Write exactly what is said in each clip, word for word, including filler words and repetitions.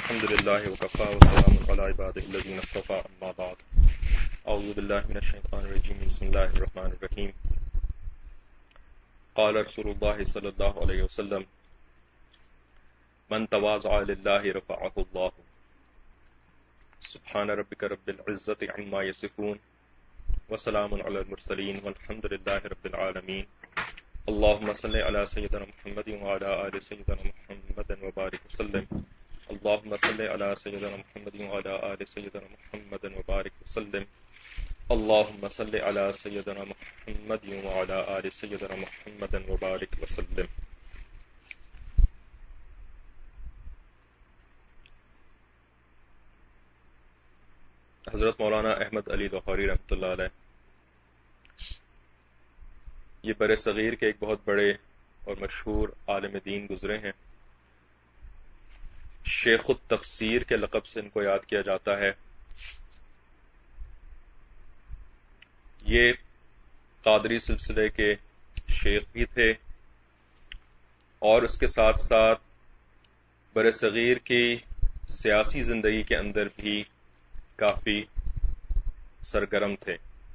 الحمد لله وكفى وسلام على عباده الذين اصطفى أما بعد أعوذ بالله من الشيطان الرجيم بسم الله الرحمن الرحيم قال رسول الله صلى الله عليه وسلم من تواضع لله رفعه الله سبحان ربك رب العزة عما يصفون وسلام على المرسلين والحمد لله رب العالمين اللهم صل على سيدنا محمد وعلى آل سيدنا محمد وبارك وسلم اللهم صل على سيدنا محمد وعلى آل سيدنا محمد وبارك وسلم اللهم صل على سيدنا محمد وعلى آل سيدنا محمد وبارك وسلم. حضرت مولانا احمد علی لاہوری رحمۃ اللہ علیہ یہ بر صغیر کے ایک بہت بڑے اور مشہور عالم دین گزرے ہیں. شیخ التفسیر کے لقب سے ان کو یاد کیا جاتا ہے. یہ قادری سلسلے کے شیخ بھی تھے اور اس کے ساتھ ساتھ بر صغیر کی سیاسی زندگی کے اندر بھی کافی سرگرم تھے.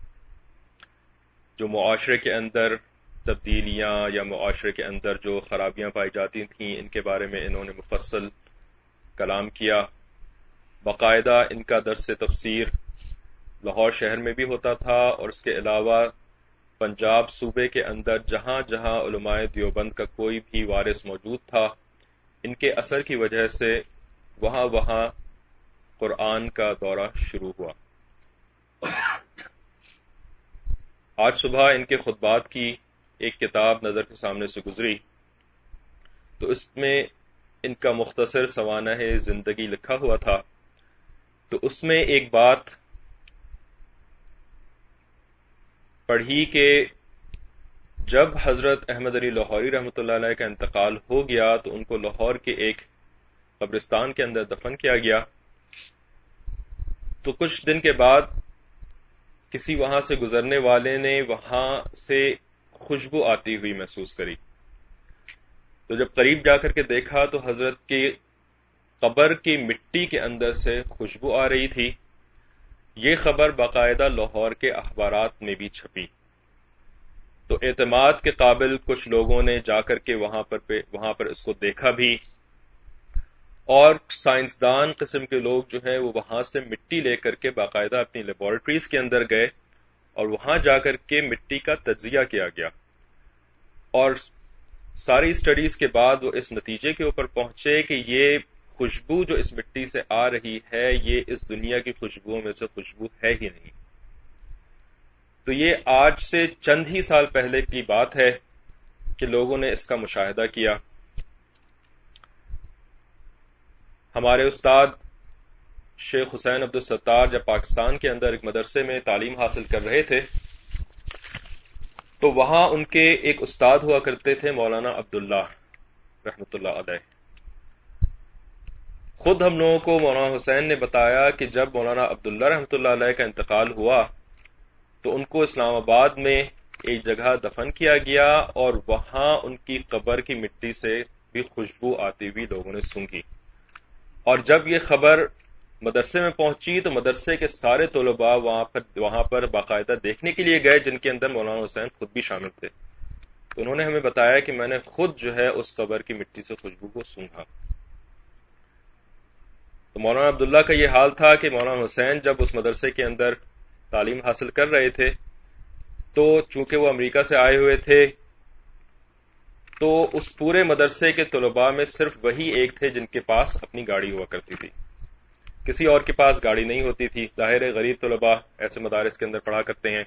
جو معاشرے کے اندر تبدیلیاں یا معاشرے کے اندر جو خرابیاں پائی جاتی تھیں ان کے بارے میں انہوں نے مفصل کلام کیا. باقاعدہ ان کا درس تفسیر لاہور شہر میں بھی ہوتا تھا اور اس کے علاوہ پنجاب صوبے کے اندر جہاں جہاں علماء دیوبند کا کوئی بھی وارث موجود تھا ان کے اثر کی وجہ سے وہاں وہاں قرآن کا دورہ شروع ہوا. آج صبح ان کے خطبات کی ایک کتاب نظر کے سامنے سے گزری تو اس میں ان کا مختصر سوانح زندگی لکھا ہوا تھا. تو اس میں ایک بات پڑھی کہ جب حضرت احمد علی لاہوری رحمۃ اللہ علیہ کا انتقال ہو گیا تو ان کو لاہور کے ایک قبرستان کے اندر دفن کیا گیا. تو کچھ دن کے بعد کسی وہاں سے گزرنے والے نے وہاں سے خوشبو آتی ہوئی محسوس کری. تو جب قریب جا کر کے دیکھا تو حضرت کی قبر کی مٹی کے اندر سے خوشبو آ رہی تھی. یہ خبر باقاعدہ لاہور کے اخبارات میں بھی چھپی. تو اعتماد کے قابل کچھ لوگوں نے جا کر کے وہاں پر پہ وہاں پر اس کو دیکھا بھی اور سائنسدان قسم کے لوگ جو ہے وہ وہاں سے مٹی لے کر کے باقاعدہ اپنی لیبارٹریز کے اندر گئے اور وہاں جا کر کے مٹی کا تجزیہ کیا گیا اور ساری اسٹڈیز کے بعد وہ اس نتیجے کے اوپر پہنچے کہ یہ خوشبو جو اس مٹی سے آ رہی ہے یہ اس دنیا کی خوشبوؤں میں سے خوشبو ہے ہی نہیں. تو یہ آج سے چند ہی سال پہلے کی بات ہے کہ لوگوں نے اس کا مشاہدہ کیا. ہمارے استاد شیخ حسین عبدالستار جب پاکستان کے اندر ایک مدرسے میں تعلیم حاصل کر رہے تھے تو وہاں ان کے ایک استاد ہوا کرتے تھے مولانا عبداللہ رحمۃ اللہ علیہ. خود ہم لوگوں کو مولانا حسین نے بتایا کہ جب مولانا عبداللہ رحمۃ اللہ علیہ کا انتقال ہوا تو ان کو اسلام آباد میں ایک جگہ دفن کیا گیا اور وہاں ان کی قبر کی مٹی سے بھی خوشبو آتی ہوئی لوگوں نے سونگھی. اور جب یہ خبر مدرسے میں پہنچی تو مدرسے کے سارے طلباء وہاں پر وہاں پر باقاعدہ دیکھنے کے لیے گئے جن کے اندر مولانا حسین خود بھی شامل تھے. تو انہوں نے ہمیں بتایا کہ میں نے خود جو ہے اس قبر کی مٹی سے خوشبو کو سونگھا. تو مولانا عبداللہ کا یہ حال تھا کہ مولانا حسین جب اس مدرسے کے اندر تعلیم حاصل کر رہے تھے تو چونکہ وہ امریکہ سے آئے ہوئے تھے تو اس پورے مدرسے کے طلباء میں صرف وہی ایک تھے جن کے پاس اپنی گاڑی ہوا کرتی تھی. کسی اور کے پاس گاڑی نہیں ہوتی تھی. ظاہر غریب طلباء ایسے مدارس کے اندر پڑھا کرتے ہیں.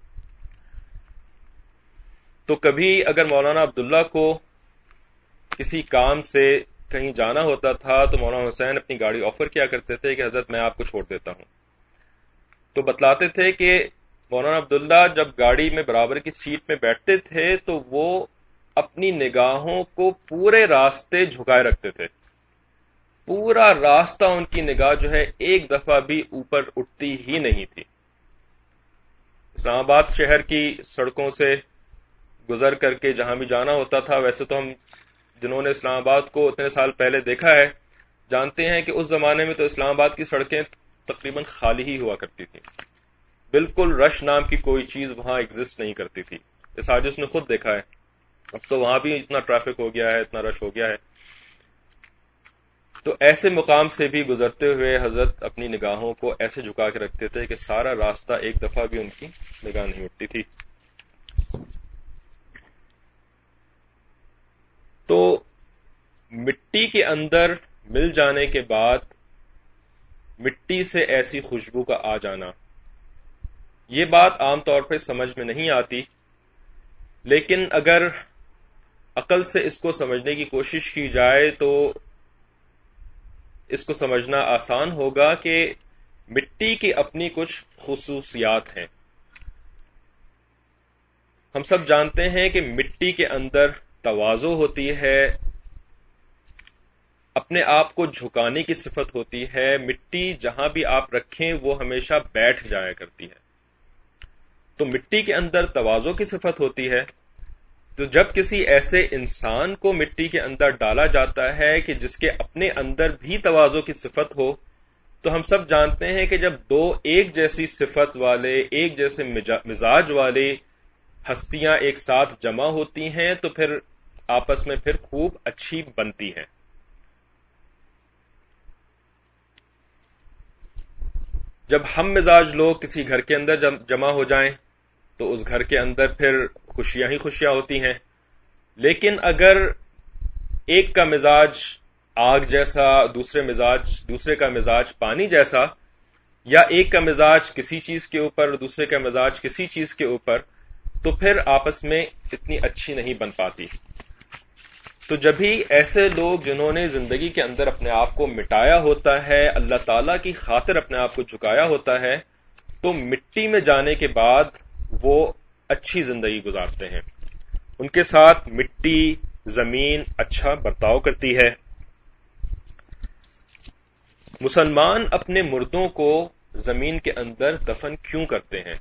تو کبھی اگر مولانا عبداللہ کو کسی کام سے کہیں جانا ہوتا تھا تو مولانا حسین اپنی گاڑی آفر کیا کرتے تھے کہ حضرت میں آپ کو چھوڑ دیتا ہوں. تو بتلاتے تھے کہ مولانا عبداللہ جب گاڑی میں برابر کی سیٹ میں بیٹھتے تھے تو وہ اپنی نگاہوں کو پورے راستے جھکائے رکھتے تھے. پورا راستہ ان کی نگاہ جو ہے ایک دفعہ بھی اوپر اٹھتی ہی نہیں تھی. اسلام آباد شہر کی سڑکوں سے گزر کر کے جہاں بھی جانا ہوتا تھا، ویسے تو ہم جنہوں نے اسلام آباد کو اتنے سال پہلے دیکھا ہے جانتے ہیں کہ اس زمانے میں تو اسلام آباد کی سڑکیں تقریباً خالی ہی ہوا کرتی تھیں، بالکل رش نام کی کوئی چیز وہاں ایگزسٹ نہیں کرتی تھی۔ اس حادث نے خود دیکھا ہے، اب تو وہاں بھی اتنا ٹریفک ہو گیا ہے، اتنا رش ہو گیا ہے۔ تو ایسے مقام سے بھی گزرتے ہوئے حضرت اپنی نگاہوں کو ایسے جھکا کے رکھتے تھے کہ سارا راستہ ایک دفعہ بھی ان کی نگاہ نہیں اٹھتی تھی۔ تو مٹی کے اندر مل جانے کے بعد مٹی سے ایسی خوشبو کا آ جانا، یہ بات عام طور پہ سمجھ میں نہیں آتی، لیکن اگر عقل سے اس کو سمجھنے کی کوشش کی جائے تو اس کو سمجھنا آسان ہوگا کہ مٹی کی اپنی کچھ خصوصیات ہیں۔ ہم سب جانتے ہیں کہ مٹی کے اندر تواضع ہوتی ہے، اپنے آپ کو جھکانے کی صفت ہوتی ہے، مٹی جہاں بھی آپ رکھیں وہ ہمیشہ بیٹھ جایا کرتی ہے، تو مٹی کے اندر تواضع کی صفت ہوتی ہے۔ تو جب کسی ایسے انسان کو مٹی کے اندر ڈالا جاتا ہے کہ جس کے اپنے اندر بھی تواضع کی صفت ہو، تو ہم سب جانتے ہیں کہ جب دو ایک جیسی صفت والے، ایک جیسے مزاج والے ہستیاں ایک ساتھ جمع ہوتی ہیں تو پھر آپس میں پھر خوب اچھی بنتی ہیں۔ جب ہم مزاج لوگ کسی گھر کے اندر جمع ہو جائیں تو اس گھر کے اندر پھر خوشیاں ہی خوشیاں ہوتی ہیں، لیکن اگر ایک کا مزاج آگ جیسا، دوسرے مزاج دوسرے کا مزاج پانی جیسا، یا ایک کا مزاج کسی چیز کے اوپر دوسرے کا مزاج کسی چیز کے اوپر، تو پھر آپس میں اتنی اچھی نہیں بن پاتی۔ تو جب ہی ایسے لوگ جنہوں نے زندگی کے اندر اپنے آپ کو مٹایا ہوتا ہے، اللہ تعالیٰ کی خاطر اپنے آپ کو جھکایا ہوتا ہے، تو مٹی میں جانے کے بعد وہ اچھی زندگی گزارتے ہیں، ان کے ساتھ مٹی زمین اچھا برتاؤ کرتی ہے۔ مسلمان اپنے مردوں کو زمین کے اندر دفن کیوں کرتے ہیں؟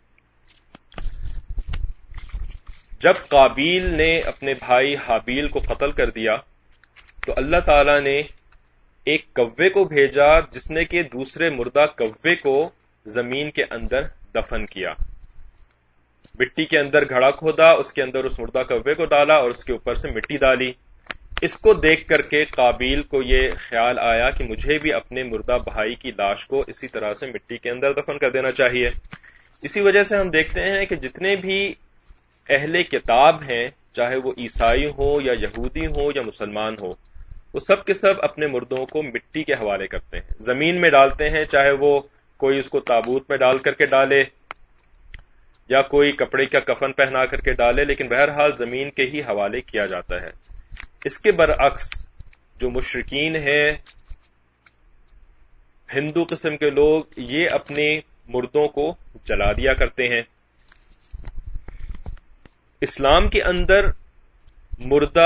جب قابیل نے اپنے بھائی حابیل کو قتل کر دیا تو اللہ تعالی نے ایک کوے کو بھیجا جس نے کہ دوسرے مردہ کوے کو زمین کے اندر دفن کیا، مٹی کے اندر گھڑا کھودا، اس کے اندر اس مردہ کوے کو ڈالا اور اس کے اوپر سے مٹی ڈالی۔ اس کو دیکھ کر کے قابیل کو یہ خیال آیا کہ مجھے بھی اپنے مردہ بھائی کی لاش کو اسی طرح سے مٹی کے اندر دفن کر دینا چاہیے۔ اسی وجہ سے ہم دیکھتے ہیں کہ جتنے بھی اہل کتاب ہیں، چاہے وہ عیسائی ہوں یا یہودی ہوں یا مسلمان ہوں، وہ سب کے سب اپنے مردوں کو مٹی کے حوالے کرتے ہیں، زمین میں ڈالتے ہیں، چاہے وہ کوئی اس کو تابوت میں ڈال کر کے ڈالے یا کوئی کپڑے کا کفن پہنا کر کے ڈالے، لیکن بہرحال زمین کے ہی حوالے کیا جاتا ہے۔ اس کے برعکس جو مشرکین ہیں، ہندو قسم کے لوگ، یہ اپنے مردوں کو جلا دیا کرتے ہیں۔ اسلام کے اندر مردہ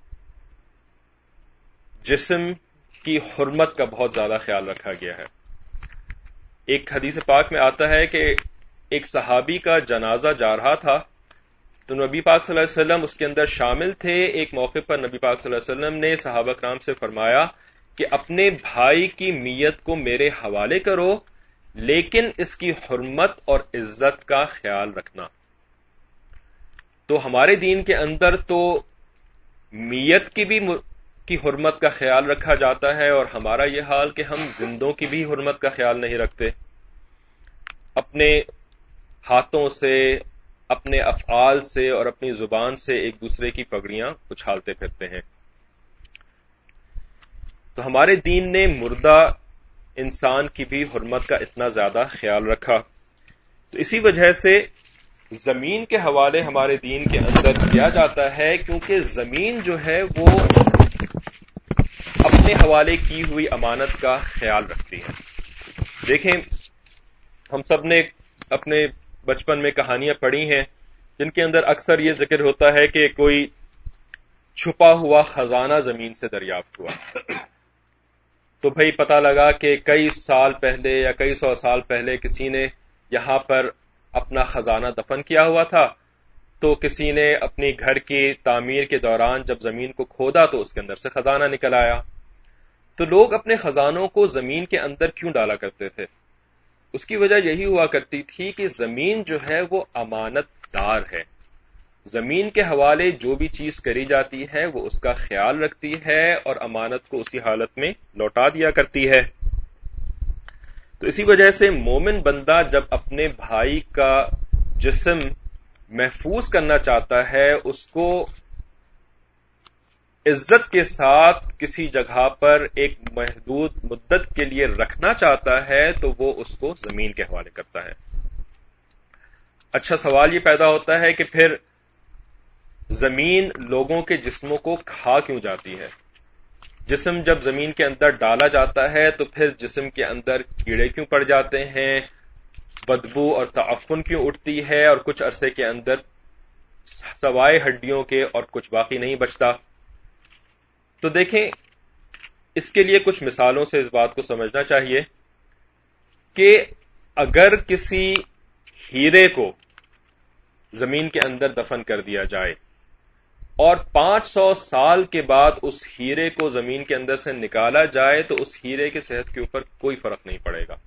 جسم کی حرمت کا بہت زیادہ خیال رکھا گیا ہے۔ ایک حدیث پاک میں آتا ہے کہ ایک صحابی کا جنازہ جا رہا تھا تو نبی پاک صلی اللہ علیہ وسلم اس کے اندر شامل تھے۔ ایک موقع پر نبی پاک صلی اللہ علیہ وسلم نے صحابہ کرام سے فرمایا کہ اپنے بھائی کی میت کو میرے حوالے کرو، لیکن اس کی حرمت اور عزت کا خیال رکھنا۔ تو ہمارے دین کے اندر تو میت کی بھی کی حرمت کا خیال رکھا جاتا ہے، اور ہمارا یہ حال کہ ہم زندوں کی بھی حرمت کا خیال نہیں رکھتے، اپنے ہاتھوں سے، اپنے افعال سے اور اپنی زبان سے ایک دوسرے کی پگڑیاں اچھالتے پھرتے ہیں۔ تو ہمارے دین نے مردہ انسان کی بھی حرمت کا اتنا زیادہ خیال رکھا، تو اسی وجہ سے زمین کے حوالے ہمارے دین کے اندر کیا جاتا ہے، کیونکہ زمین جو ہے وہ اپنے حوالے کی ہوئی امانت کا خیال رکھتی ہے۔ دیکھیں، ہم سب نے اپنے بچپن میں کہانیاں پڑھی ہیں جن کے اندر اکثر یہ ذکر ہوتا ہے کہ کوئی چھپا ہوا خزانہ زمین سے دریافت ہوا، تو بھئی پتہ لگا کہ کئی سال پہلے یا کئی سو سال پہلے کسی نے یہاں پر اپنا خزانہ دفن کیا ہوا تھا، تو کسی نے اپنی گھر کی تعمیر کے دوران جب زمین کو کھودا تو اس کے اندر سے خزانہ نکل آیا۔ تو لوگ اپنے خزانوں کو زمین کے اندر کیوں ڈالا کرتے تھے؟ اس کی وجہ یہی ہوا کرتی تھی کہ زمین جو ہے وہ امانت دار ہے. زمین کے حوالے جو بھی چیز کری جاتی ہے وہ اس کا خیال رکھتی ہے اور امانت کو اسی حالت میں لوٹا دیا کرتی ہے. تو اسی وجہ سے مومن بندہ جب اپنے بھائی کا جسم محفوظ کرنا چاہتا ہے، اس کو عزت کے ساتھ کسی جگہ پر ایک محدود مدت کے لیے رکھنا چاہتا ہے، تو وہ اس کو زمین کے حوالے کرتا ہے. اچھا سوال یہ پیدا ہوتا ہے کہ پھر زمین لوگوں کے جسموں کو کھا کیوں جاتی ہے؟ جسم جب زمین کے اندر ڈالا جاتا ہے تو پھر جسم کے اندر کیڑے کیوں پڑ جاتے ہیں، بدبو اور تعفن کیوں اٹھتی ہے، اور کچھ عرصے کے اندر سوائے ہڈیوں کے اور کچھ باقی نہیں بچتا؟ تو دیکھیں، اس کے لیے کچھ مثالوں سے اس بات کو سمجھنا چاہیے کہ اگر کسی ہیرے کو زمین کے اندر دفن کر دیا جائے اور پانچ سو سال کے بعد اس ہیرے کو زمین کے اندر سے نکالا جائے تو اس ہیرے کی صحت کے اوپر کوئی فرق نہیں پڑے گا.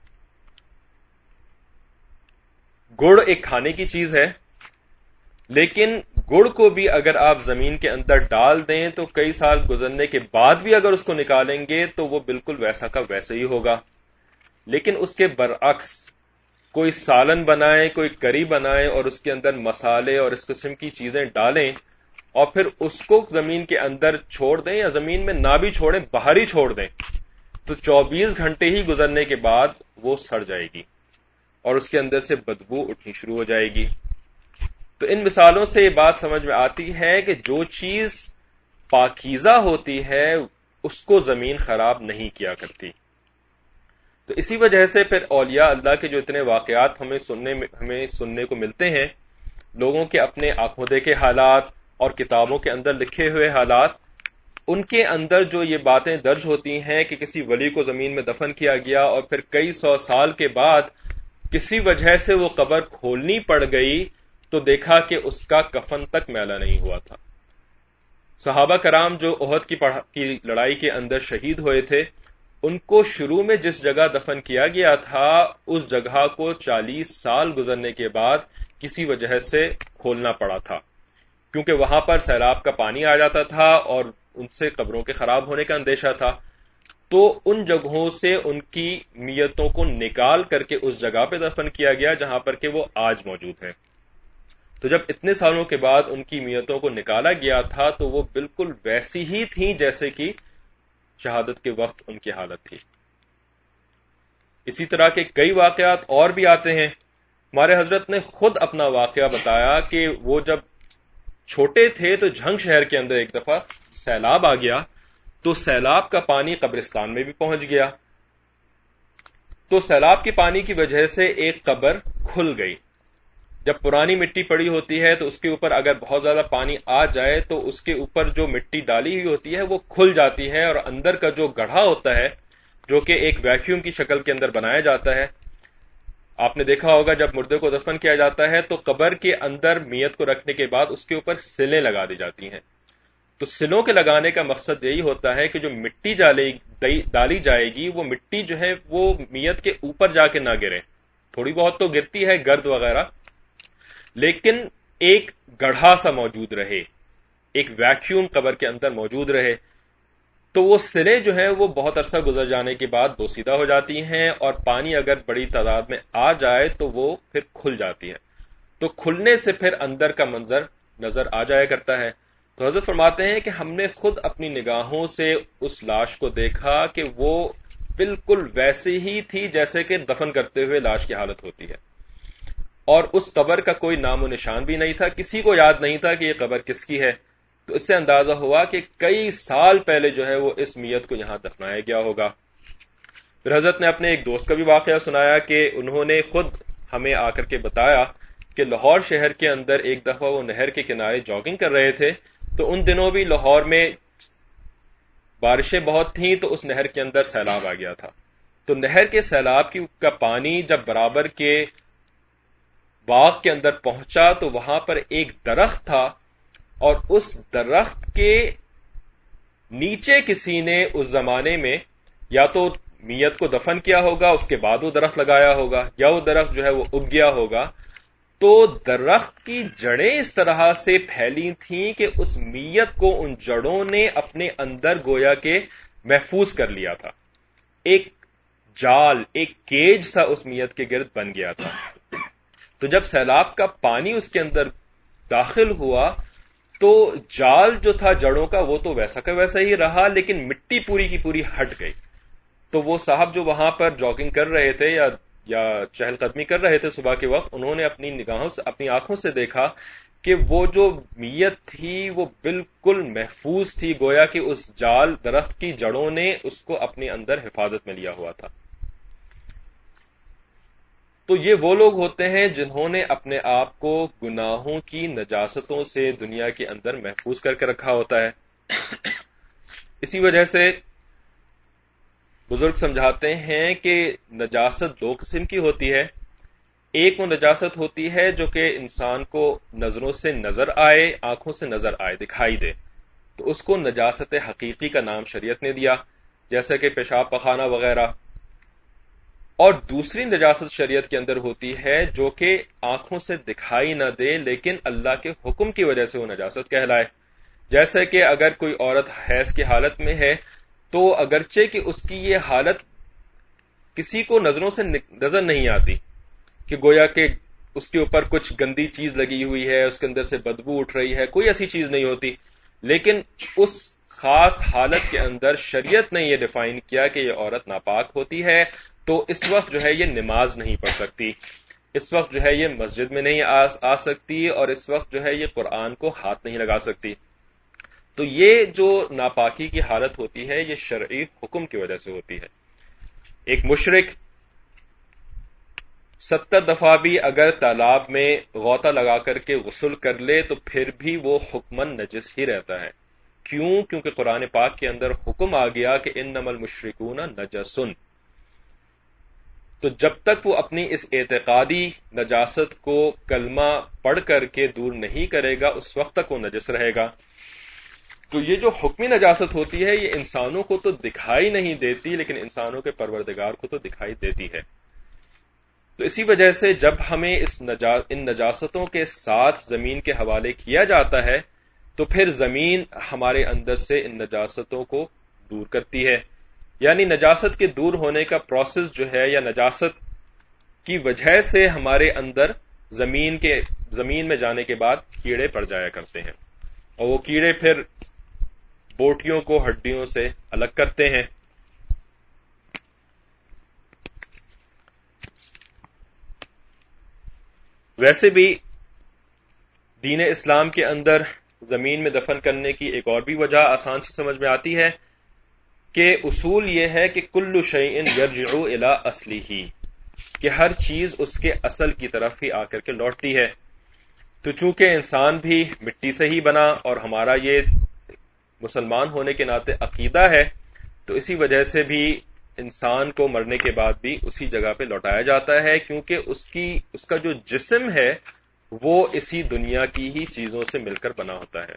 گڑ ایک کھانے کی چیز ہے، لیکن گڑ کو بھی اگر آپ زمین کے اندر ڈال دیں تو کئی سال گزرنے کے بعد بھی اگر اس کو نکالیں گے تو وہ بالکل ویسا کا ویسے ہی ہوگا. لیکن اس کے برعکس کوئی سالن بنائیں، کوئی کری بنائیں اور اس کے اندر مسالے اور اس قسم کی چیزیں ڈالیں اور پھر اس کو زمین کے اندر چھوڑ دیں، یا زمین میں نہ بھی چھوڑیں، باہر ہی چھوڑ دیں، تو چوبیس گھنٹے ہی گزرنے کے بعد وہ سڑ جائے گی اور اس کے اندر سے بدبو اٹھنی شروع ہو جائے گی. تو ان مثالوں سے یہ بات سمجھ میں آتی ہے کہ جو چیز پاکیزہ ہوتی ہے اس کو زمین خراب نہیں کیا کرتی. تو اسی وجہ سے پھر اولیاء اللہ کے جو اتنے واقعات ہمیں سننے ہمیں سننے کو ملتے ہیں، لوگوں کے اپنے آنکھوں دیکھے حالات اور کتابوں کے اندر لکھے ہوئے حالات، ان کے اندر جو یہ باتیں درج ہوتی ہیں کہ کسی ولی کو زمین میں دفن کیا گیا اور پھر کئی سو سال کے بعد کسی وجہ سے وہ قبر کھولنی پڑ گئی تو دیکھا کہ اس کا کفن تک میلا نہیں ہوا تھا. صحابہ کرام جو احد کی, کی لڑائی کے اندر شہید ہوئے تھے، ان کو شروع میں جس جگہ دفن کیا گیا تھا اس جگہ کو چالیس سال گزرنے کے بعد کسی وجہ سے کھولنا پڑا تھا، کیونکہ وہاں پر سیلاب کا پانی آ جاتا تھا اور ان سے قبروں کے خراب ہونے کا اندیشہ تھا. تو ان جگہوں سے ان کی میتوں کو نکال کر کے اس جگہ پہ دفن کیا گیا جہاں پر کہ وہ آج موجود ہیں. تو جب اتنے سالوں کے بعد ان کی میتوں کو نکالا گیا تھا تو وہ بالکل ویسی ہی تھیں جیسے کہ شہادت کے وقت ان کی حالت تھی. اسی طرح کے کئی واقعات اور بھی آتے ہیں. ہمارے حضرت نے خود اپنا واقعہ بتایا کہ وہ جب چھوٹے تھے تو جھنگ شہر کے اندر ایک دفعہ سیلاب آ گیا، تو سیلاب کا پانی قبرستان میں بھی پہنچ گیا. تو سیلاب کے پانی کی وجہ سے ایک قبر کھل گئی. جب پرانی مٹی پڑی ہوتی ہے تو اس کے اوپر اگر بہت زیادہ پانی آ جائے تو اس کے اوپر جو مٹی ڈالی ہوئی ہوتی ہے وہ کھل جاتی ہے، اور اندر کا جو گڑھا ہوتا ہے جو کہ ایک ویکیوم کی شکل کے اندر بنایا جاتا ہے، آپ نے دیکھا ہوگا جب مردے کو دفن کیا جاتا ہے تو قبر کے اندر میت کو رکھنے کے بعد اس کے اوپر سلیں لگا دی جاتی ہیں. تو سلوں کے لگانے کا مقصد یہی ہوتا ہے کہ جو مٹی ڈالی جائے گی وہ مٹی جو ہے وہ میت کے اوپر جا کے نہ گرے. تھوڑی بہت تو گرتی ہے گرد وغیرہ، لیکن ایک گڑھا سا موجود رہے، ایک ویکیوم قبر کے اندر موجود رہے. تو وہ سلیں جو ہیں وہ بہت عرصہ گزر جانے کے بعد بوسیدہ ہو جاتی ہیں، اور پانی اگر بڑی تعداد میں آ جائے تو وہ پھر کھل جاتی ہیں. تو کھلنے سے پھر اندر کا منظر نظر آ جایا کرتا ہے. تو حضرت فرماتے ہیں کہ ہم نے خود اپنی نگاہوں سے اس لاش کو دیکھا کہ وہ بالکل ویسے ہی تھی جیسے کہ دفن کرتے ہوئے لاش کی حالت ہوتی ہے، اور اس قبر کا کوئی نام و نشان بھی نہیں تھا. کسی کو یاد نہیں تھا کہ یہ قبر کس کی ہے. تو اس سے اندازہ ہوا کہ کئی سال پہلے جو ہے وہ اس میت کو یہاں دفنایا گیا ہوگا. پھر حضرت نے اپنے ایک دوست کا بھی واقعہ سنایا کہ انہوں نے خود ہمیں آ کر کے بتایا کہ لاہور شہر کے اندر ایک دفعہ وہ نہر کے کنارے جاگنگ کر رہے تھے. تو ان دنوں بھی لاہور میں بارشیں بہت تھیں، تو اس نہر کے اندر سیلاب آ گیا تھا. تو نہر کے سیلاب کی کا پانی جب برابر کے باغ کے اندر پہنچا تو وہاں پر ایک درخت تھا، اور اس درخت کے نیچے کسی نے اس زمانے میں یا تو میت کو دفن کیا ہوگا، اس کے بعد وہ درخت لگایا ہوگا، یا وہ درخت جو ہے وہ اگ گیا ہوگا، تو درخت کی جڑیں اس طرح سے پھیلی تھیں کہ اس میت کو ان جڑوں نے اپنے اندر گویا کہ محفوظ کر لیا تھا. ایک جال، ایک کیج سا اس میت کے گرد بن گیا تھا. تو جب سیلاب کا پانی اس کے اندر داخل ہوا تو جال جو تھا جڑوں کا وہ تو ویسا کا ویسا ہی رہا، لیکن مٹی پوری کی پوری ہٹ گئی. تو وہ صاحب جو وہاں پر جاگنگ کر رہے تھے یا یا چہل قدمی کر رہے تھے صبح کے وقت، انہوں نے اپنی نگاہوں سے، اپنی آنکھوں سے دیکھا کہ وہ جو میت تھی وہ بالکل محفوظ تھی، گویا کہ اس جال درخت کی جڑوں نے اس کو اپنے اندر حفاظت میں لیا ہوا تھا. تو یہ وہ لوگ ہوتے ہیں جنہوں نے اپنے آپ کو گناہوں کی نجاستوں سے دنیا کے اندر محفوظ کر کے رکھا ہوتا ہے. اسی وجہ سے بزرگ سمجھاتے ہیں کہ نجاست دو قسم کی ہوتی ہے. ایک وہ نجاست ہوتی ہے جو کہ انسان کو نظروں سے نظر آئے، آنکھوں سے نظر آئے، دکھائی دے، تو اس کو نجاست حقیقی کا نام شریعت نے دیا، جیسے کہ پیشاب پخانہ وغیرہ. اور دوسری نجاست شریعت کے اندر ہوتی ہے جو کہ آنکھوں سے دکھائی نہ دے لیکن اللہ کے حکم کی وجہ سے وہ نجاست کہلائے. جیسے کہ اگر کوئی عورت حیض کی حالت میں ہے تو اگرچہ کہ اس کی یہ حالت کسی کو نظروں سے نظر نہیں آتی کہ گویا کہ اس کے اوپر کچھ گندی چیز لگی ہوئی ہے، اس کے اندر سے بدبو اٹھ رہی ہے، کوئی ایسی چیز نہیں ہوتی، لیکن اس خاص حالت کے اندر شریعت نے یہ ڈیفائن کیا کہ یہ عورت ناپاک ہوتی ہے، تو اس وقت جو ہے یہ نماز نہیں پڑھ سکتی، اس وقت جو ہے یہ مسجد میں نہیں آ سکتی، اور اس وقت جو ہے یہ قرآن کو ہاتھ نہیں لگا سکتی. تو یہ جو ناپاکی کی حالت ہوتی ہے یہ شرعی حکم کی وجہ سے ہوتی ہے. ایک مشرک ستر دفعہ بھی اگر تالاب میں غوطہ لگا کر کے غسل کر لے تو پھر بھی وہ حکمن نجس ہی رہتا ہے. کیوں؟ کیونکہ قرآن پاک کے اندر حکم آ گیا کہ انما المشرکون نجسن. تو جب تک وہ اپنی اس اعتقادی نجاست کو کلمہ پڑھ کر کے دور نہیں کرے گا اس وقت تک وہ نجس رہے گا. تو یہ جو حکمی نجاست ہوتی ہے یہ انسانوں کو تو دکھائی نہیں دیتی لیکن انسانوں کے پروردگار کو تو دکھائی دیتی ہے. تو اسی وجہ سے جب ہمیں اس نجا... ان نجاستوں کے ساتھ زمین کے حوالے کیا جاتا ہے تو پھر زمین ہمارے اندر سے ان نجاستوں کو دور کرتی ہے. یعنی نجاست کے دور ہونے کا پروسیس جو ہے یا نجاست کی وجہ سے ہمارے اندر زمین کے زمین میں جانے کے بعد کیڑے پڑ جایا کرتے ہیں، اور وہ کیڑے پھر بوٹیوں کو ہڈیوں سے الگ کرتے ہیں. ویسے بھی دین اسلام کے اندر زمین میں دفن کرنے کی ایک اور بھی وجہ آسان سی سمجھ میں آتی ہے کہ اصول یہ ہے کہ کل شیء یرجع الی اصلہ، کہ ہر چیز اس کے اصل کی طرف ہی آ کر کے لوٹتی ہے. تو چونکہ انسان بھی مٹی سے ہی بنا اور ہمارا یہ مسلمان ہونے کے ناطے عقیدہ ہے، تو اسی وجہ سے بھی انسان کو مرنے کے بعد بھی اسی جگہ پہ لوٹایا جاتا ہے، کیونکہ اس کی اس کا جو جسم ہے وہ اسی دنیا کی ہی چیزوں سے مل کر بنا ہوتا ہے.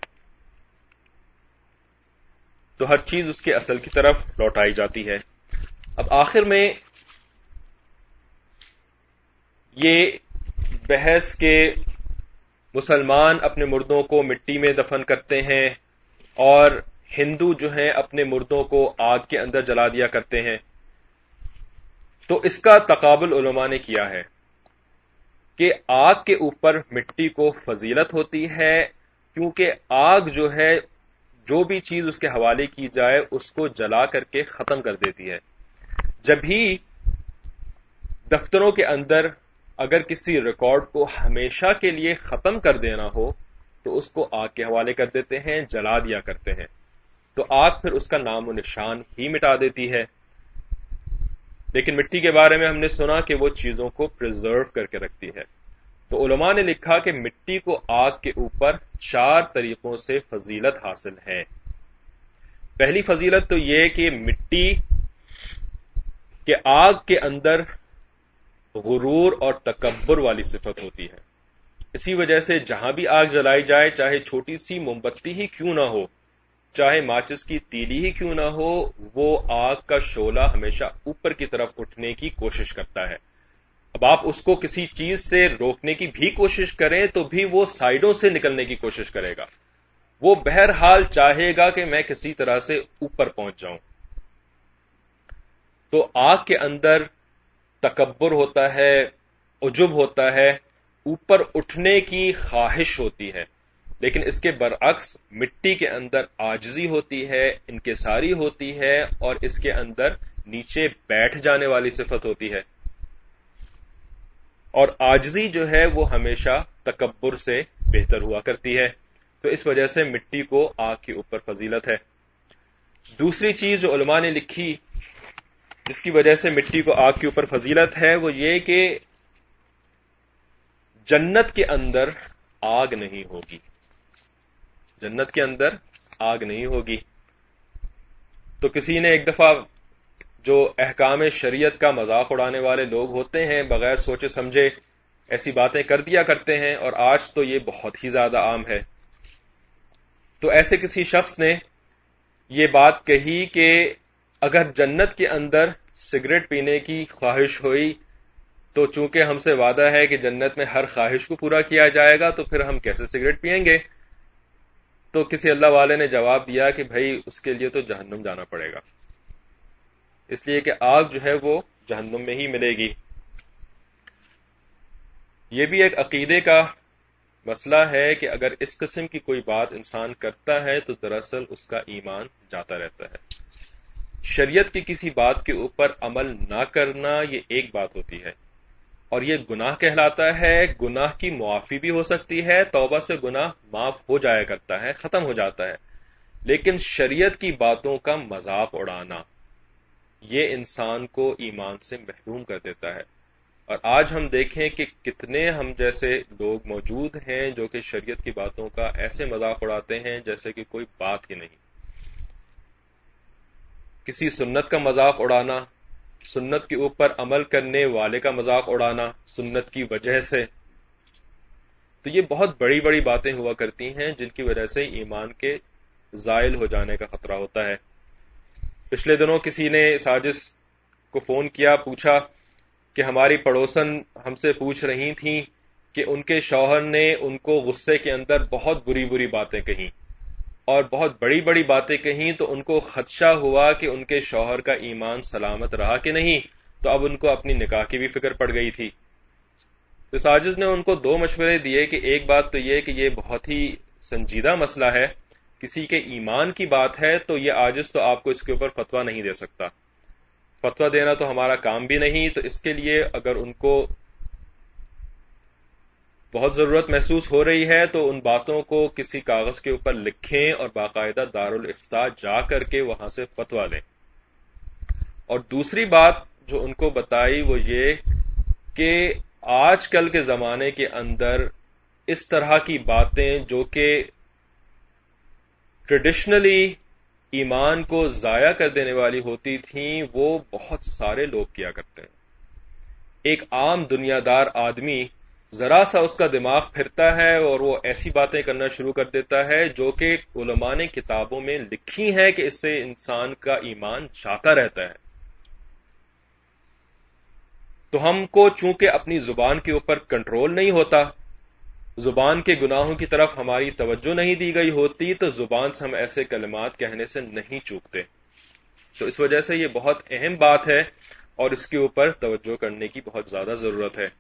تو ہر چیز اس کے اصل کی طرف لوٹائی جاتی ہے. اب آخر میں یہ بحث کے مسلمان اپنے مردوں کو مٹی میں دفن کرتے ہیں اور ہندو جو ہیں اپنے مردوں کو آگ کے اندر جلا دیا کرتے ہیں، تو اس کا تقابل علماء نے کیا ہے کہ آگ کے اوپر مٹی کو فضیلت ہوتی ہے، کیونکہ آگ جو ہے جو بھی چیز اس کے حوالے کی جائے اس کو جلا کر کے ختم کر دیتی ہے. جب ہی دفتروں کے اندر اگر کسی ریکارڈ کو ہمیشہ کے لیے ختم کر دینا ہو تو اس کو آگ کے حوالے کر دیتے ہیں، جلا دیا کرتے ہیں. تو آگ پھر اس کا نام و نشان ہی مٹا دیتی ہے. لیکن مٹی کے بارے میں ہم نے سنا کہ وہ چیزوں کو پریزرو کر کے رکھتی ہے. تو علماء نے لکھا کہ مٹی کو آگ کے اوپر چار طریقوں سے فضیلت حاصل ہے. پہلی فضیلت تو یہ کہ مٹی کے آگ کے اندر غرور اور تکبر والی صفت ہوتی ہے. اسی وجہ سے جہاں بھی آگ جلائی جائے چاہے چھوٹی سی موم بتی ہی کیوں نہ ہو، چاہے ماچس کی تیلی ہی کیوں نہ ہو، وہ آگ کا شعلہ ہمیشہ اوپر کی طرف اٹھنے کی کوشش کرتا ہے۔ اب آپ اس کو کسی چیز سے روکنے کی بھی کوشش کریں تو بھی وہ سائیڈوں سے نکلنے کی کوشش کرے گا، وہ بہرحال چاہے گا کہ میں کسی طرح سے اوپر پہنچ جاؤں۔ تو آگ کے اندر تکبر ہوتا ہے، عجب ہوتا ہے، اوپر اٹھنے کی خواہش ہوتی ہے، لیکن اس کے برعکس مٹی کے اندر عاجزی ہوتی ہے، انکساری ہوتی ہے، اور اس کے اندر نیچے بیٹھ جانے والی صفت ہوتی ہے۔ اور عاجزی جو ہے وہ ہمیشہ تکبر سے بہتر ہوا کرتی ہے، تو اس وجہ سے مٹی کو آگ کے اوپر فضیلت ہے۔ دوسری چیز جو علماء نے لکھی جس کی وجہ سے مٹی کو آگ کے اوپر فضیلت ہے، وہ یہ کہ جنت کے اندر آگ نہیں ہوگی، جنت کے اندر آگ نہیں ہوگی۔ تو کسی نے ایک دفعہ، جو احکام شریعت کا مذاق اڑانے والے لوگ ہوتے ہیں، بغیر سوچے سمجھے ایسی باتیں کر دیا کرتے ہیں، اور آج تو یہ بہت ہی زیادہ عام ہے۔ تو ایسے کسی شخص نے یہ بات کہی کہ اگر جنت کے اندر سگریٹ پینے کی خواہش ہوئی تو چونکہ ہم سے وعدہ ہے کہ جنت میں ہر خواہش کو پورا کیا جائے گا، تو پھر ہم کیسے سگریٹ پئیں گے؟ تو کسی اللہ والے نے جواب دیا کہ بھائی اس کے لیے تو جہنم جانا پڑے گا، اس لیے کہ آگ جو ہے وہ جہنم میں ہی ملے گی۔ یہ بھی ایک عقیدے کا مسئلہ ہے کہ اگر اس قسم کی کوئی بات انسان کرتا ہے تو دراصل اس کا ایمان جاتا رہتا ہے۔ شریعت کی کسی بات کے اوپر عمل نہ کرنا یہ ایک بات ہوتی ہے، اور یہ گناہ کہلاتا ہے۔ گناہ کی معافی بھی ہو سکتی ہے، توبہ سے گناہ معاف ہو جایا کرتا ہے، ختم ہو جاتا ہے، لیکن شریعت کی باتوں کا مذاق اڑانا یہ انسان کو ایمان سے محروم کر دیتا ہے۔ اور آج ہم دیکھیں کہ کتنے ہم جیسے لوگ موجود ہیں جو کہ شریعت کی باتوں کا ایسے مذاق اڑاتے ہیں جیسے کہ کوئی بات ہی نہیں۔ کسی سنت کا مذاق اڑانا، سنت کے اوپر عمل کرنے والے کا مذاق اڑانا سنت کی وجہ سے، تو یہ بہت بڑی بڑی باتیں ہوا کرتی ہیں جن کی وجہ سے ایمان کے زائل ہو جانے کا خطرہ ہوتا ہے۔ پچھلے دنوں کسی نے ساجس کو فون کیا، پوچھا کہ ہماری پڑوسن ہم سے پوچھ رہی تھیں کہ ان کے شوہر نے ان کو غصے کے اندر بہت بری بری باتیں کہیں اور بہت بڑی بڑی باتیں کہیں، تو ان کو خدشہ ہوا کہ ان کے شوہر کا ایمان سلامت رہا کہ نہیں، تو اب ان کو اپنی نکاح کی بھی فکر پڑ گئی تھی۔ تو ساجد نے ان کو دو مشورے دیے کہ ایک بات تو یہ کہ یہ بہت ہی سنجیدہ مسئلہ ہے، کسی کے ایمان کی بات ہے، تو یہ عاجز تو آپ کو اس کے اوپر فتویٰ نہیں دے سکتا، فتویٰ دینا تو ہمارا کام بھی نہیں، تو اس کے لیے اگر ان کو بہت ضرورت محسوس ہو رہی ہے تو ان باتوں کو کسی کاغذ کے اوپر لکھیں اور باقاعدہ دارالافتاء جا کر کے وہاں سے فتویٰ لیں۔ اور دوسری بات جو ان کو بتائی وہ یہ کہ آج کل کے زمانے کے اندر اس طرح کی باتیں جو کہ ٹریڈیشنلی ایمان کو ضائع کر دینے والی ہوتی تھیں وہ بہت سارے لوگ کیا کرتے ہیں۔ ایک عام دنیا دار آدمی ذرا سا اس کا دماغ پھرتا ہے اور وہ ایسی باتیں کرنا شروع کر دیتا ہے جو کہ علماء نے کتابوں میں لکھی ہیں کہ اس سے انسان کا ایمان جاتا رہتا ہے۔ تو ہم کو چونکہ اپنی زبان کے اوپر کنٹرول نہیں ہوتا، زبان کے گناہوں کی طرف ہماری توجہ نہیں دی گئی ہوتی، تو زبان سے ہم ایسے کلمات کہنے سے نہیں چوکتے۔ تو اس وجہ سے یہ بہت اہم بات ہے اور اس کے اوپر توجہ کرنے کی بہت زیادہ ضرورت ہے۔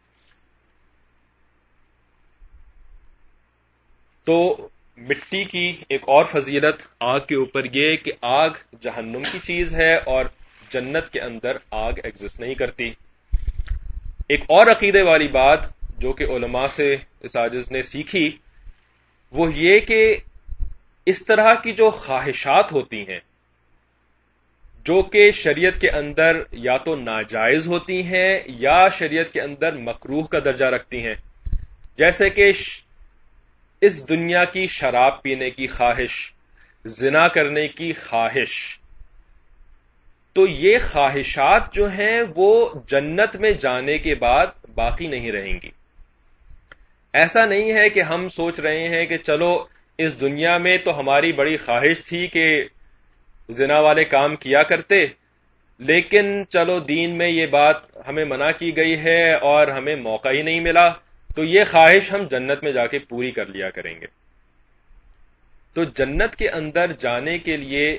تو مٹی کی ایک اور فضیلت آگ کے اوپر یہ کہ آگ جہنم کی چیز ہے اور جنت کے اندر آگ ایگزسٹ نہیں کرتی۔ ایک اور عقیدے والی بات جو کہ علماء سے اس عاجز نے سیکھی وہ یہ کہ اس طرح کی جو خواہشات ہوتی ہیں جو کہ شریعت کے اندر یا تو ناجائز ہوتی ہیں یا شریعت کے اندر مکروہ کا درجہ رکھتی ہیں، جیسے کہ اس دنیا کی شراب پینے کی خواہش، زنا کرنے کی خواہش، تو یہ خواہشات جو ہیں وہ جنت میں جانے کے بعد باقی نہیں رہیں گی۔ ایسا نہیں ہے کہ ہم سوچ رہے ہیں کہ چلو اس دنیا میں تو ہماری بڑی خواہش تھی کہ زنا والے کام کیا کرتے، لیکن چلو دین میں یہ بات ہمیں منع کی گئی ہے اور ہمیں موقع ہی نہیں ملا، تو یہ خواہش ہم جنت میں جا کے پوری کر لیا کریں گے۔ تو جنت کے اندر جانے کے لیے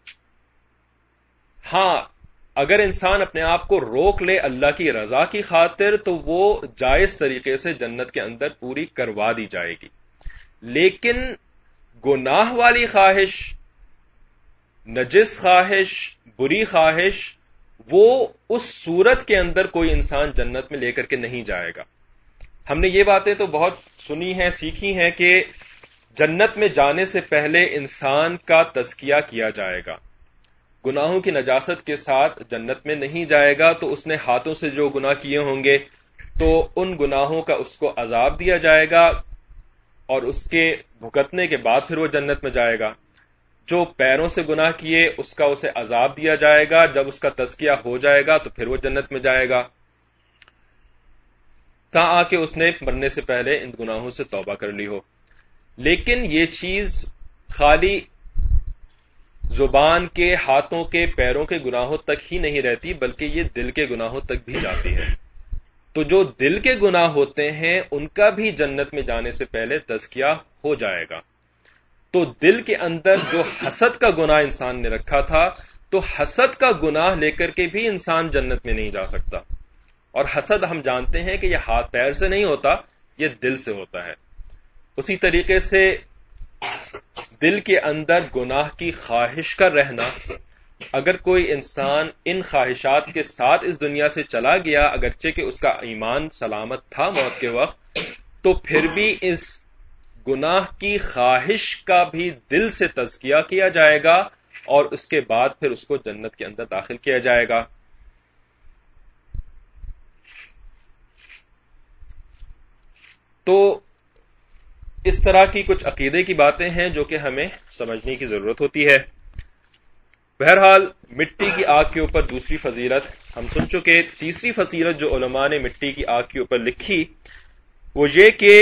ہاں اگر انسان اپنے آپ کو روک لے اللہ کی رضا کی خاطر تو وہ جائز طریقے سے جنت کے اندر پوری کروا دی جائے گی، لیکن گناہ والی خواہش، نجس خواہش، بری خواہش، وہ اس صورت کے اندر کوئی انسان جنت میں لے کر کے نہیں جائے گا۔ ہم نے یہ باتیں تو بہت سنی ہیں، سیکھی ہیں کہ جنت میں جانے سے پہلے انسان کا تزکیہ کیا جائے گا، گناہوں کی نجاست کے ساتھ جنت میں نہیں جائے گا، تو اس نے ہاتھوں سے جو گناہ کیے ہوں گے تو ان گناہوں کا اس کو عذاب دیا جائے گا اور اس کے بھگتنے کے بعد پھر وہ جنت میں جائے گا۔ جو پیروں سے گناہ کیے اس کا اسے عذاب دیا جائے گا، جب اس کا تزکیہ ہو جائے گا تو پھر وہ جنت میں جائے گا، تا آ کے اس نے مرنے سے پہلے ان گناہوں سے توبہ کر لی ہو۔ لیکن یہ چیز خالی زبان کے، ہاتھوں کے، پیروں کے گناہوں تک ہی نہیں رہتی، بلکہ یہ دل کے گناہوں تک بھی جاتی ہے۔ تو جو دل کے گناہ ہوتے ہیں ان کا بھی جنت میں جانے سے پہلے تزکیہ ہو جائے گا۔ تو دل کے اندر جو حسد کا گناہ انسان نے رکھا تھا، تو حسد کا گناہ لے کر کے بھی انسان جنت میں نہیں جا سکتا، اور حسد ہم جانتے ہیں کہ یہ ہاتھ پیر سے نہیں ہوتا، یہ دل سے ہوتا ہے۔ اسی طریقے سے دل کے اندر گناہ کی خواہش کا رہنا، اگر کوئی انسان ان خواہشات کے ساتھ اس دنیا سے چلا گیا، اگرچہ کہ اس کا ایمان سلامت تھا موت کے وقت، تو پھر بھی اس گناہ کی خواہش کا بھی دل سے تزکیہ کیا جائے گا اور اس کے بعد پھر اس کو جنت کے اندر داخل کیا جائے گا۔ تو اس طرح کی کچھ عقیدے کی باتیں ہیں جو کہ ہمیں سمجھنے کی ضرورت ہوتی ہے۔ بہرحال مٹی کی آگ کے اوپر دوسری فضیلت ہم سن چکے۔ تیسری فضیلت جو علماء نے مٹی کی آگ کے اوپر لکھی وہ یہ کہ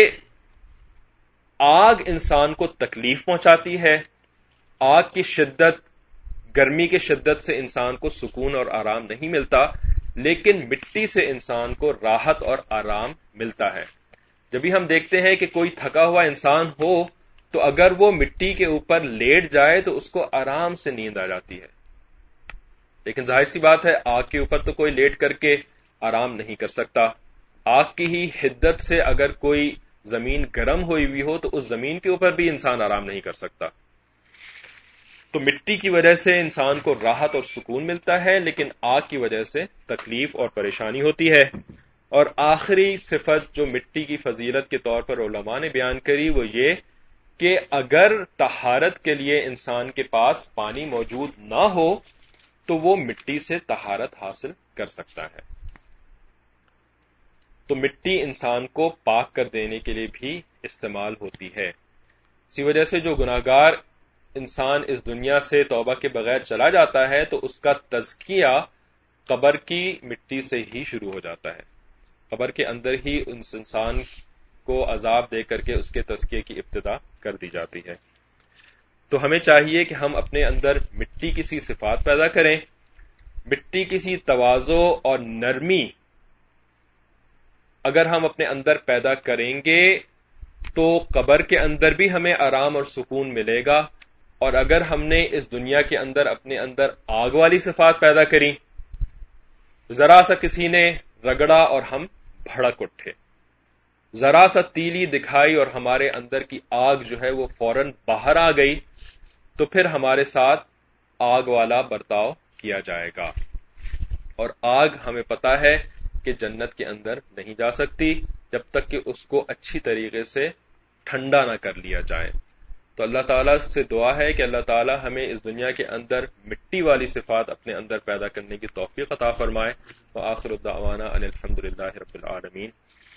آگ انسان کو تکلیف پہنچاتی ہے، آگ کی شدت، گرمی کی شدت سے انسان کو سکون اور آرام نہیں ملتا، لیکن مٹی سے انسان کو راحت اور آرام ملتا ہے۔ جب بھی ہم دیکھتے ہیں کہ کوئی تھکا ہوا انسان ہو تو اگر وہ مٹی کے اوپر لیٹ جائے تو اس کو آرام سے نیند آ جاتی ہے، لیکن ظاہر سی بات ہے آگ کے اوپر تو کوئی لیٹ کر کے آرام نہیں کر سکتا۔ آگ کی ہی حدت سے اگر کوئی زمین گرم ہوئی ہوئی ہو تو اس زمین کے اوپر بھی انسان آرام نہیں کر سکتا۔ تو مٹی کی وجہ سے انسان کو راحت اور سکون ملتا ہے، لیکن آگ کی وجہ سے تکلیف اور پریشانی ہوتی ہے۔ اور آخری صفت جو مٹی کی فضیلت کے طور پر علماء نے بیان کری وہ یہ کہ اگر طہارت کے لیے انسان کے پاس پانی موجود نہ ہو تو وہ مٹی سے طہارت حاصل کر سکتا ہے۔ تو مٹی انسان کو پاک کر دینے کے لیے بھی استعمال ہوتی ہے۔ اسی وجہ سے جو گناہگار انسان اس دنیا سے توبہ کے بغیر چلا جاتا ہے تو اس کا تزکیہ قبر کی مٹی سے ہی شروع ہو جاتا ہے، قبر کے اندر ہی اس انسان کو عذاب دے کر کے اس کے تزکیے کی ابتدا کر دی جاتی ہے۔ تو ہمیں چاہیے کہ ہم اپنے اندر مٹی کی سی صفات پیدا کریں، مٹی کی سی تواضع اور نرمی اگر ہم اپنے اندر پیدا کریں گے تو قبر کے اندر بھی ہمیں آرام اور سکون ملے گا، اور اگر ہم نے اس دنیا کے اندر اپنے اندر آگ والی صفات پیدا کری، ذرا سا کسی نے رگڑا اور ہم بھڑک اٹھے، ذرا سا تیلی دکھائی اور ہمارے اندر کی آگ جو ہے وہ فوراً باہر آ گئی، تو پھر ہمارے ساتھ آگ والا برتاؤ کیا جائے گا۔ اور آگ ہمیں پتا ہے کہ جنت کے اندر نہیں جا سکتی جب تک کہ اس کو اچھی طریقے سے ٹھنڈا نہ کر لیا جائے۔ تو اللہ تعالیٰ سے دعا ہے کہ اللہ تعالیٰ ہمیں اس دنیا کے اندر مٹی والی صفات اپنے اندر پیدا کرنے کی توفیق عطا فرمائے۔ وآخر الدعوانا ان الحمد للہ رب العالمین۔